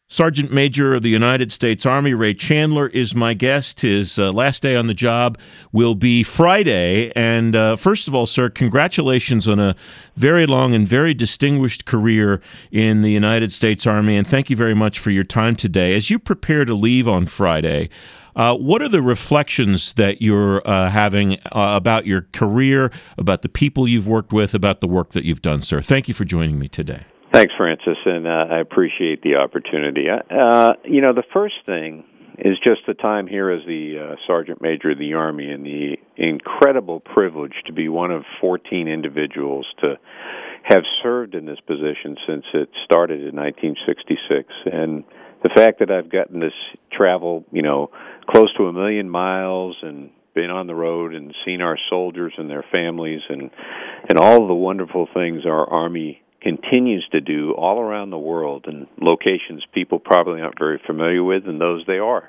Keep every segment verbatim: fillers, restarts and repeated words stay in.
Sergeant Major of the United States Army Ray Chandler is my guest. His uh, last day on the job will be Friday. And uh, first of all, sir, congratulations on a very long and very distinguished career in the United States Army. And thank you very much for your time today. As you prepare to leave on Friday, uh, what are the reflections that you're uh, having uh, about your career, about the people you've worked with, about the work that you've done, sir? Thank you for joining me today. Thanks, Francis, and uh, I appreciate the opportunity. Uh, you know, the first thing is just the time here as the uh, Sergeant Major of the Army and the incredible privilege to be one of fourteen individuals to have served in this position since it started in nineteen sixty-six. And the fact that I've gotten to travel, you know, close to a million miles and been on the road and seen our soldiers and their families and, and all the wonderful things our Army continues to do all around the world in locations people probably aren't very familiar with and those they are.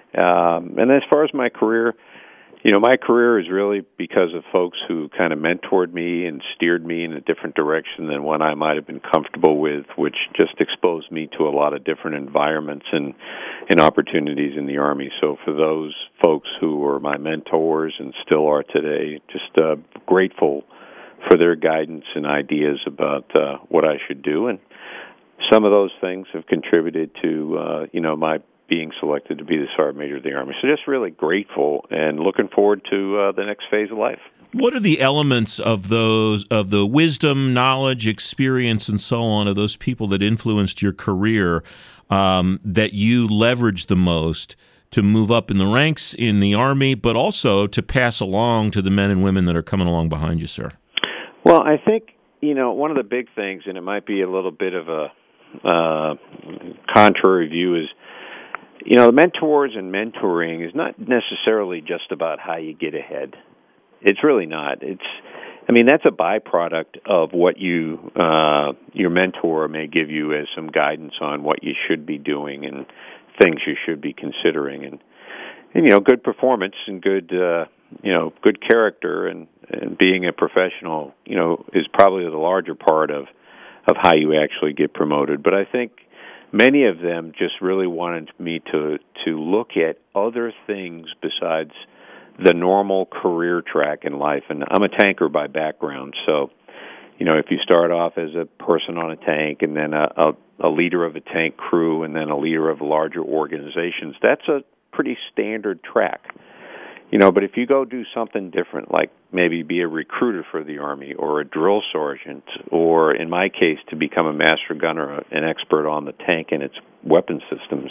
Um, and as far as my career, you know, my career is really because of folks who kind of mentored me and steered me in a different direction than one I might have been comfortable with, which just exposed me to a lot of different environments and, and opportunities in the Army. So for those folks who were my mentors and still are today, just uh, grateful for their guidance and ideas about uh, what I should do. And some of those things have contributed to, uh, you know, my being selected to be the Sergeant Major of the Army. So just really grateful and looking forward to uh, the next phase of life. What are the elements of those, of the wisdom, knowledge, experience, and so on of those people that influenced your career um, that you leverage the most to move up in the ranks in the Army, but also to pass along to the men and women that are coming along behind you, sir? Well, I think, you know, one of the big things, and it might be a little bit of a uh, contrary view, is, you know, the mentors and mentoring is not necessarily just about how you get ahead. It's really not. It's, I mean, that's a byproduct of what you, uh, your mentor may give you as some guidance on what you should be doing and things you should be considering. And, and you know, good performance and good, uh, you know, good character and, and being a professional, you know, is probably the larger part of, of how you actually get promoted. But I think many of them just really wanted me to, to look at other things besides the normal career track in life. And I'm a tanker by background, so, you know, if you start off as a person on a tank and then a, a, a leader of a tank crew and then a leader of larger organizations, that's a pretty standard track. You know, but if you go do something different, like maybe be a recruiter for the Army or a drill sergeant, or in my case, to become a master gunner, an expert on the tank and its weapon systems,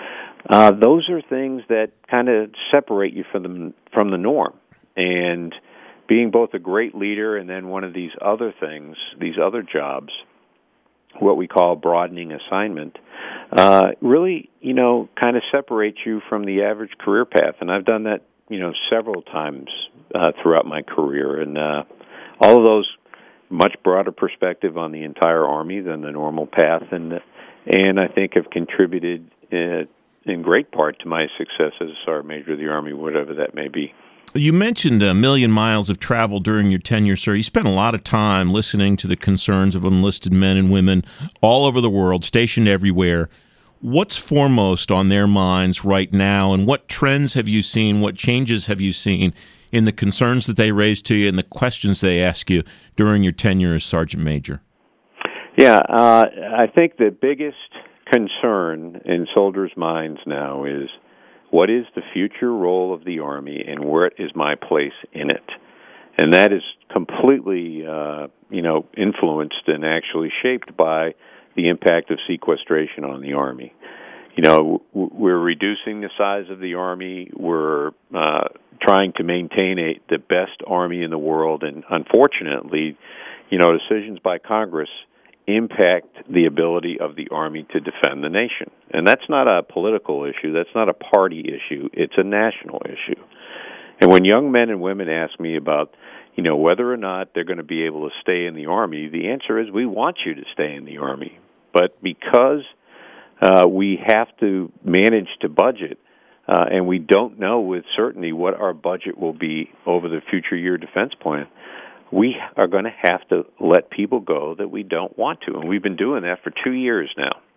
uh, those are things that kind of separate you from the, from the norm. And being both a great leader and then one of these other things, these other jobs, what we call broadening assignment, uh, really, you know, kind of separates you from the average career path. And I've done that, you know, several times uh, throughout my career, and uh, all of those much broader perspective on the entire Army than the normal path, and and I think have contributed uh, in great part to my success as a Sergeant Major of the Army, whatever that may be. You mentioned a million miles of travel during your tenure, sir. You spent a lot of time listening to the concerns of enlisted men and women all over the world, stationed everywhere. What's foremost on their minds right now, and what trends have you seen, what changes have you seen in the concerns that they raise to you and the questions they ask you during your tenure as Sergeant Major? Yeah, uh, I think the biggest concern in soldiers' minds now is, what is the future role of the Army and where is my place in it? And that is completely, uh, you know, influenced and actually shaped by the impact of sequestration on the Army. You know, we're reducing the size of the Army. We're uh, trying to maintain a, the best Army in the world, and unfortunately, you know, decisions by Congress impact the ability of the Army to defend the nation. And that's not a political issue. That's not a party issue. It's a national issue. And when young men and women ask me about, you know, whether or not they're going to be able to stay in the Army, the answer is we want you to stay in the Army. But because uh, we have to manage to budget, uh, and we don't know with certainty what our budget will be over the future year defense plan, we are going to have to let people go that we don't want to. And we've been doing that for two years now.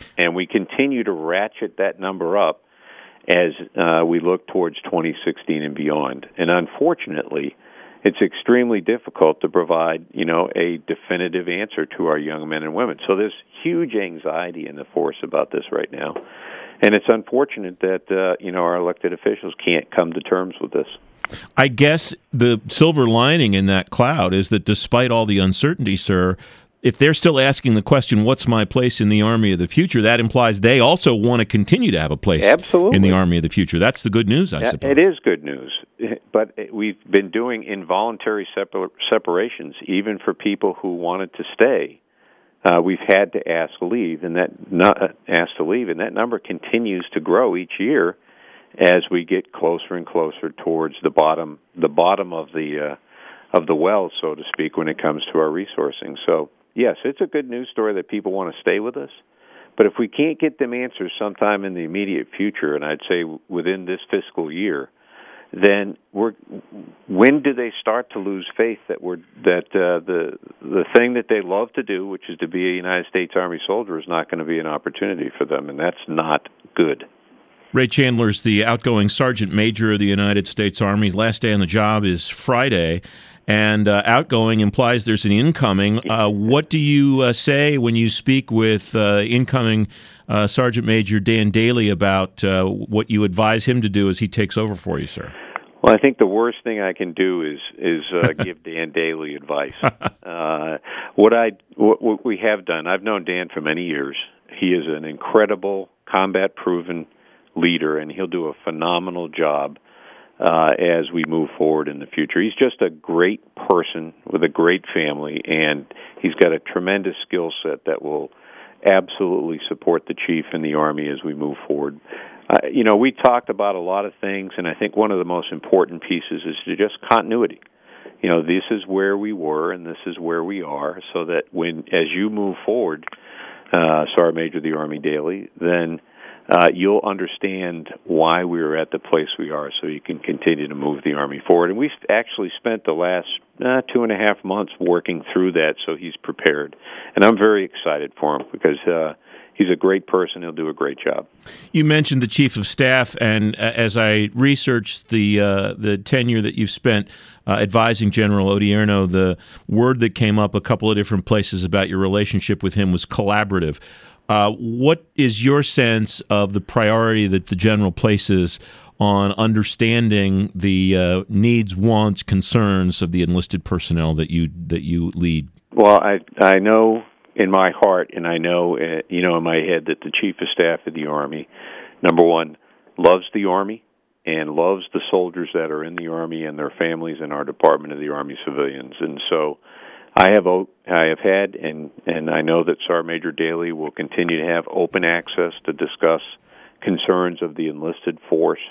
And we continue to ratchet that number up as uh, we look towards twenty sixteen and beyond. And unfortunately, it's extremely difficult to provide, you know, a definitive answer to our young men and women. So there's huge anxiety in the force about this right now. And it's unfortunate that, uh, you know, our elected officials can't come to terms with this. I guess the silver lining in that cloud is that despite all the uncertainty, sir, if they're still asking the question, what's my place in the Army of the future, that implies they also want to continue to have a place Absolutely. in the Army of the future. That's the good news, I suppose. It is good news. But we've been doing involuntary separ- separations, even for people who wanted to stay. Uh, we've had to ask leave, and that not, uh, ask to leave, and that number continues to grow each year as we get closer and closer towards the bottom, the bottom of the uh, of the well, so to speak, when it comes to our resourcing. So. Yes, it's a good news story that people want to stay with us. But if we can't get them answers sometime in the immediate future, and I'd say within this fiscal year, then we're when do they start to lose faith that we're that uh, the the thing that they love to do, which is to be a United States Army soldier, is not going to be an opportunity for them, and that's not good. Ray Chandler's the outgoing Sergeant Major of the United States Army. His last day on the job is Friday. And uh, outgoing implies there's an incoming. Uh, what do you uh, say when you speak with uh, incoming uh, Sergeant Major Dan Dailey about uh, what you advise him to do as he takes over for you, sir? Well, I think the worst thing I can do is is uh, give Dan Dailey advice. Uh, what I what, what we have done, I've known Dan for many years. He is an incredible combat-proven leader, and he'll do a phenomenal job Uh, as we move forward in the future. He's just a great person with a great family, and he's got a tremendous skill set that will absolutely support the chief and the Army as we move forward. Uh, you know, we talked about a lot of things, and I think one of the most important pieces is to just continuity. You know, this is where we were, and this is where we are, so that when, as you move forward, uh, Sergeant Major of the Army Dailey, then Uh, you'll understand why we're at the place we are, so you can continue to move the Army forward. And we've actually spent the last uh, two and a half months working through that, so he's prepared. And I'm very excited for him because uh, he's a great person. He'll do a great job. You mentioned the Chief of Staff, and uh, as I researched the uh, the tenure that you've spent uh, advising General Odierno, the word that came up a couple of different places about your relationship with him was collaborative. Uh, what is your sense of the priority that the general places on understanding the uh, needs, wants, concerns of the enlisted personnel that you that you lead? Well, I I know in my heart, and I know uh, you know in my head that the Chief of Staff of the Army, number one, loves the Army and loves the soldiers that are in the Army and their families and our Department of the Army civilians, and so. I have I have had, and, and I know that Sergeant Major Dailey will continue to have open access to discuss concerns of the enlisted force,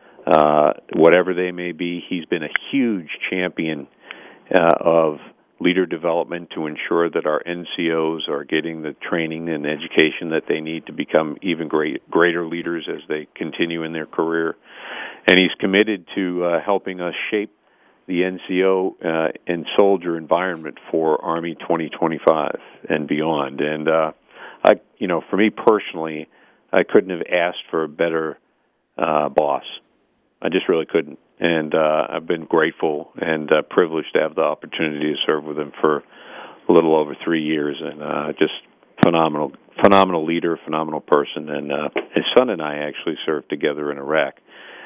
uh, whatever they may be. He's been a huge champion uh, of leader development to ensure that our N C Os are getting the training and education that they need to become even great, greater leaders as they continue in their career. And he's committed to uh, helping us shape the N C O uh, and soldier environment for Army twenty twenty-five and beyond. And, uh, I, you know, for me personally, I couldn't have asked for a better uh, boss. I just really couldn't. And uh, I've been grateful and uh, privileged to have the opportunity to serve with him for a little over three years. And uh, just phenomenal, phenomenal leader, phenomenal person. And uh, his son and I actually served together in Iraq.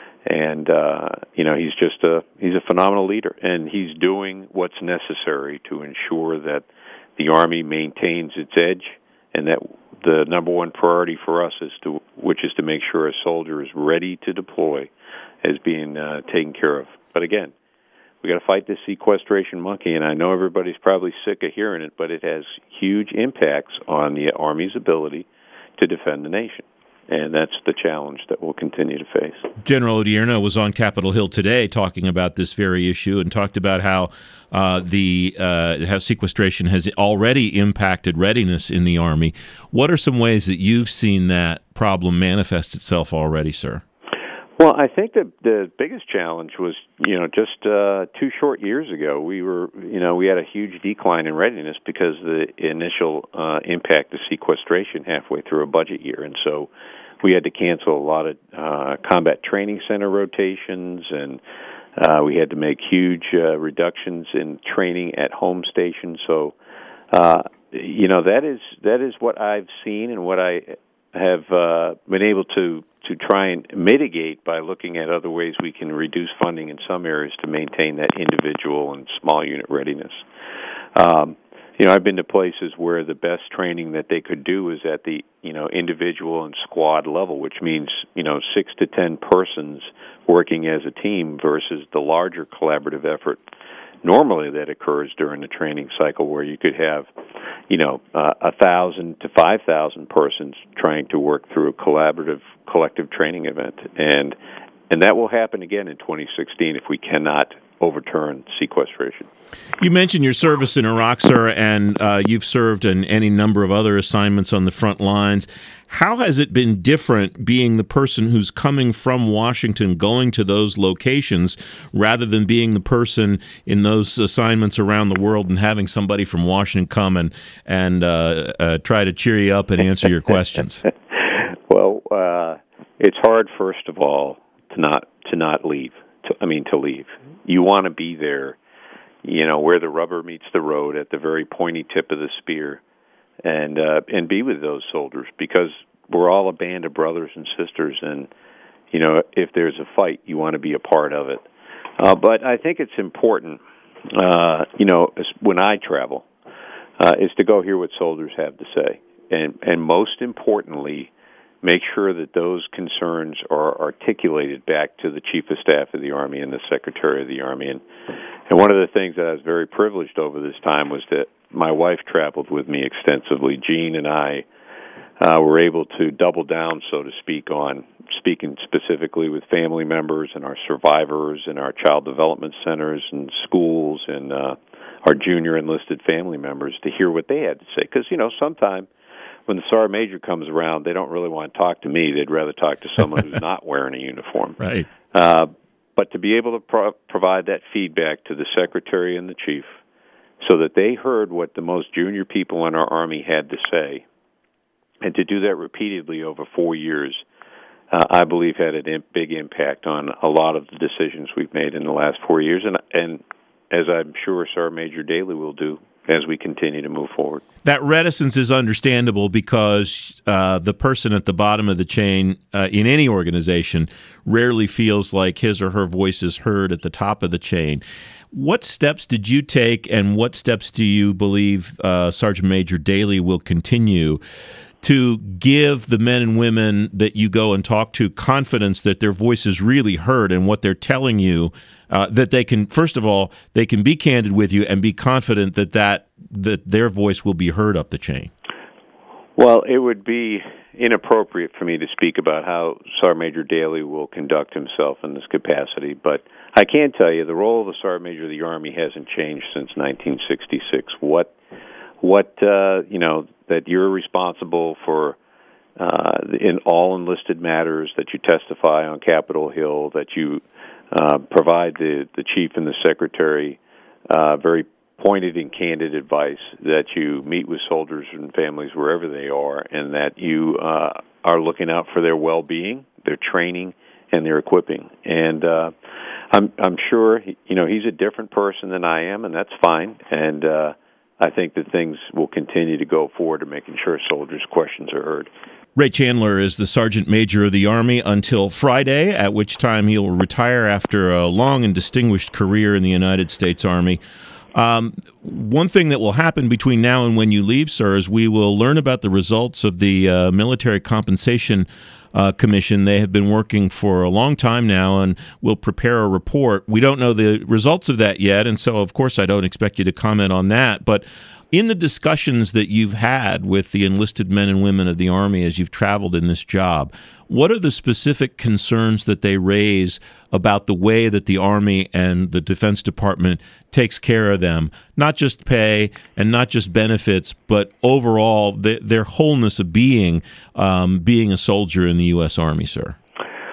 And, uh, you know, he's just a, he's a phenomenal leader, and he's doing what's necessary to ensure that the Army maintains its edge, and that the number one priority for us is to, which is to make sure a soldier is ready to deploy, is being uh, taken care of. But again, we got to fight this sequestration monkey, and I know everybody's probably sick of hearing it, but it has huge impacts on the Army's ability to defend the nation. And that's the challenge that we'll continue to face. General Odierno was on Capitol Hill today talking about this very issue and talked about how uh, the uh, how sequestration has already impacted readiness in the Army. What are some ways that you've seen that problem manifest itself already, sir? Well, I think that the biggest challenge was, you know, just uh, two short years ago, we were, you know, we had a huge decline in readiness because of the initial uh, impact of sequestration halfway through a budget year. And so we had to cancel a lot of uh, combat training center rotations, and uh, we had to make huge uh, reductions in training at home stations. So, uh, you know, that is that is what I've seen and what I have uh, been able to to try and mitigate by looking at other ways we can reduce funding in some areas to maintain that individual and small unit readiness. Um, you know, I've been to places where the best training that they could do is at the, you know, individual and squad level, which means, you know, six to ten persons working as a team versus the larger collaborative effort normally that occurs during the training cycle, where you could have, you know, uh, a thousand to five thousand persons trying to work through a collaborative, collective training event, and and that will happen again in twenty sixteen if we cannot overturn sequestration. You mentioned your service in Iraq, sir, and uh, you've served in any number of other assignments on the front lines. How has it been different being the person who's coming from Washington, going to those locations, rather than being the person in those assignments around the world and having somebody from Washington come and, and uh, uh, try to cheer you up and answer your questions? Well, uh, it's hard, first of all, to not to not leave. To, I mean, to leave. You want to be there, you know, where the rubber meets the road, at the very pointy tip of the spear, and uh, and be with those soldiers, because we're all a band of brothers and sisters, and, you know, if there's a fight, you want to be a part of it. Uh, but I think it's important, uh, you know, when I travel, uh, is to go hear what soldiers have to say, and and most importantly, make sure that those concerns are articulated back to the Chief of Staff of the Army and the Secretary of the Army. And, and one of the things that I was very privileged over this time was that my wife traveled with me extensively. Jean and I uh, were able to double down, so to speak, on speaking specifically with family members and our survivors and our child development centers and schools and uh, our junior enlisted family members to hear what they had to say. Because, you know, sometimes when the Sergeant Major comes around, they don't really want to talk to me. They'd rather talk to someone who's not wearing a uniform. Right. Uh, but to be able to pro- provide that feedback to the Secretary and the Chief so that they heard what the most junior people in our Army had to say, and to do that repeatedly over four years, uh, I believe had a imp- big impact on a lot of the decisions we've made in the last four years, and, and as I'm sure Sergeant Major Daley will do as we continue to move forward. That reticence is understandable because uh, the person at the bottom of the chain uh, in any organization rarely feels like his or her voice is heard at the top of the chain. What steps did you take, and what steps do you believe uh, Sergeant Major Daley will continue to give the men and women that you go and talk to confidence that their voice is really heard and what they're telling you, uh, that they can, first of all, they can be candid with you and be confident that, that that their voice will be heard up the chain? Well, it would be inappropriate for me to speak about how Sergeant Major Daley will conduct himself in this capacity, but I can tell you the role of the Sergeant Major of the Army hasn't changed since nineteen sixty-six. What, what uh, you know, that you're responsible for uh, in all enlisted matters, that you testify on Capitol Hill, that you uh, provide the, the Chief and the Secretary uh, very pointed and candid advice, that you meet with soldiers and families wherever they are, and that you uh, are looking out for their well-being, their training, and their equipping. And uh, I'm I'm sure, you know, he's a different person than I am, and that's fine. And uh, I think that things will continue to go forward to making sure soldiers' questions are heard. Ray Chandler is the Sergeant Major of the Army until Friday, at which time he will retire after a long and distinguished career in the United States Army. Um, one thing that will happen between now and when you leave, sir, is we will learn about the results of the uh, Military Compensation uh, Commission. They have been working for a long time now and will prepare a report. We don't know the results of that yet, and so, of course, I don't expect you to comment on that. But in the discussions that you've had with the enlisted men and women of the Army as you've traveled in this job, what are the specific concerns that they raise about the way that the Army and the Defense Department takes care of them? Not just pay and not just benefits, but overall the, their wholeness of being, um, being a soldier in the U S Army, sir.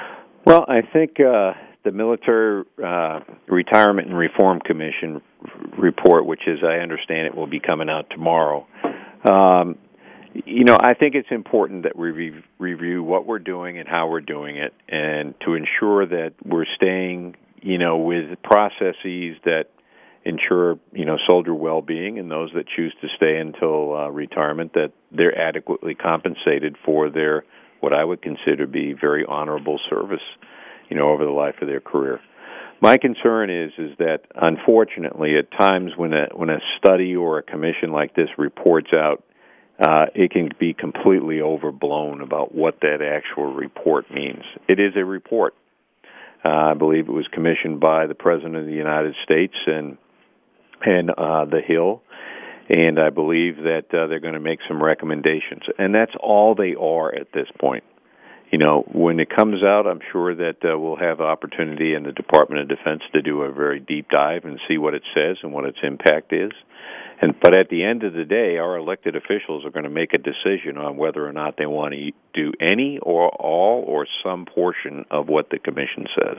Well, I think uh, the Military uh, Retirement and Reform Commission report, which is, I understand it, will be coming out tomorrow. Um, you know, I think it's important that we re- review what we're doing and how we're doing it, and to ensure that we're staying, you know, with processes that ensure, you know, soldier well-being, and those that choose to stay until uh, retirement, that they're adequately compensated for their, what I would consider to be very honorable service, you know, over the life of their career. My concern is is that, unfortunately, at times when a when a study or a commission like this reports out, uh, it can be completely overblown about what that actual report means. It is a report. Uh, I believe it was commissioned by the President of the United States and and uh, the Hill, and I believe that uh, they're going to make some recommendations, and that's all they are at this point. You know, when it comes out, I'm sure that uh, we'll have opportunity in the Department of Defense to do a very deep dive and see what it says and what its impact is. And but at the end of the day, our elected officials are going to make a decision on whether or not they want to do any or all or some portion of what the commission says.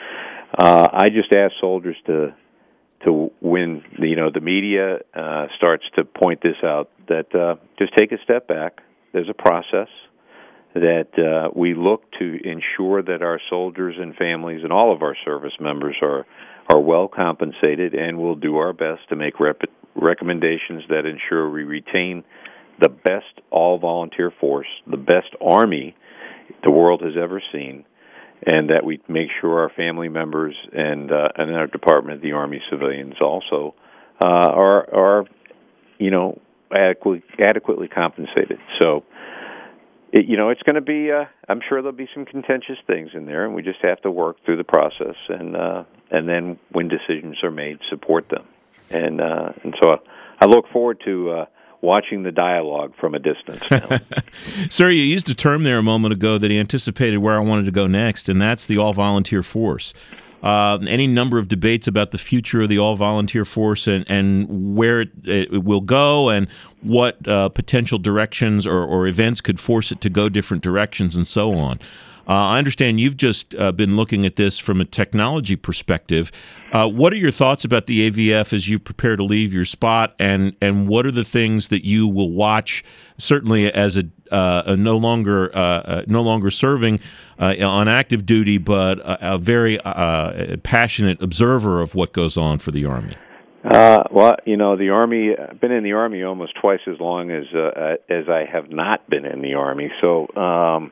Uh, I just ask soldiers to to when you know the media uh, starts to point this out, that uh, just take a step back. There's a process that uh, we look to ensure that our soldiers and families and all of our service members are are well compensated, and we'll do our best to make rep- recommendations that ensure we retain the best all-volunteer force, the best Army the world has ever seen, and that we make sure our family members and uh, and our Department of the Army civilians also uh, are are you know adequately adequately compensated. So. It, you know, it's going to be, uh, I'm sure there'll be some contentious things in there, and we just have to work through the process, and uh, and then when decisions are made, support them. And uh, and so I look forward to uh, watching the dialogue from a distance now. Sir, you used a term there a moment ago that anticipated where I wanted to go next, and that's the all-volunteer force. Uh, any number of debates about the future of the all-volunteer force and, and where it, it will go and what uh, potential directions or, or events could force it to go different directions and so on. Uh, I understand you've just uh, been looking at this from a technology perspective. Uh, what are your thoughts about the A V F as you prepare to leave your spot, and, and what are the things that you will watch, certainly as a, uh, a no longer uh, uh, no longer serving uh, on active duty, but a, a very uh, passionate observer of what goes on for the Army? Uh, well, you know, the Army, I've been in the Army almost twice as long as uh, as I have not been in the Army, so um,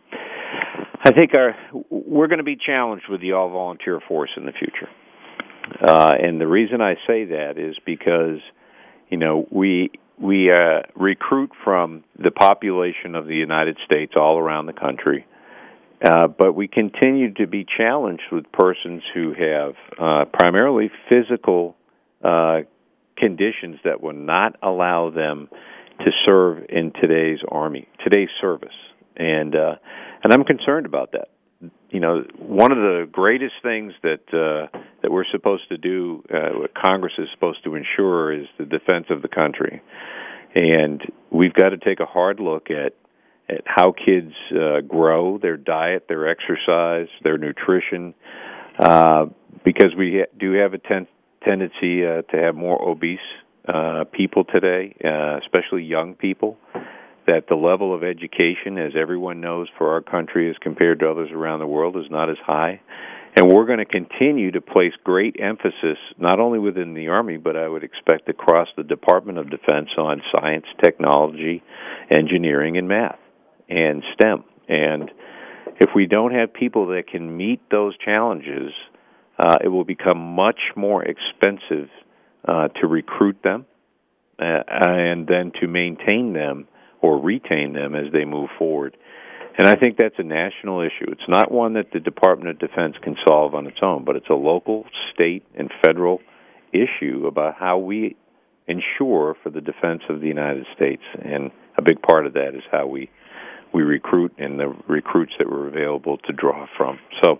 I think our we're going to be challenged with the all-volunteer force in the future. Uh, and the reason I say that is because, you know, we we uh, recruit from the population of the United States all around the country, uh, but we continue to be challenged with persons who have uh, primarily physical uh, conditions that will not allow them to serve in today's Army, today's service. And uh, and I'm concerned about that. You know, one of the greatest things that uh, that we're supposed to do, uh, what Congress is supposed to ensure, is the defense of the country. And we've got to take a hard look at at how kids uh, grow, their diet, their exercise, their nutrition, uh, because we ha- do have a ten- tendency uh, to have more obese uh, people today, uh, especially young people. That the level of education, as everyone knows, for our country as compared to others around the world is not as high. And we're going to continue to place great emphasis, not only within the Army, but I would expect across the Department of Defense, on science, technology, engineering, and math, and STEM. And if we don't have people that can meet those challenges, uh, it will become much more expensive uh, to recruit them uh, and then to maintain them or retain them as they move forward. And I think that's a national issue. It's not one that the Department of Defense can solve on its own, but it's a local, state, and federal issue about how we ensure for the defense of the United States. And a big part of that is how we we recruit and the recruits that we're available to draw from. So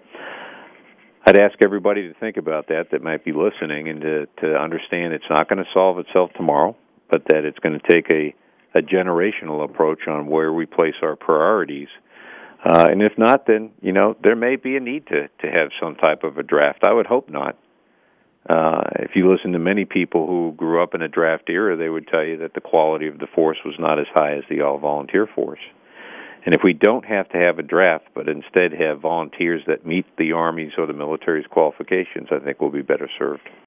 I'd ask everybody to think about that that might be listening, and to, to understand it's not going to solve itself tomorrow, but that it's going to take a a generational approach on where we place our priorities Uh, and if not, then, you know, there may be a need to, to have some type of a draft. I would hope not. Uh, if you listen to many people who grew up in a draft era, they would tell you that the quality of the force was not as high as the all-volunteer force. And if we don't have to have a draft, but instead have volunteers that meet the Army's or the military's qualifications, I think we'll be better served.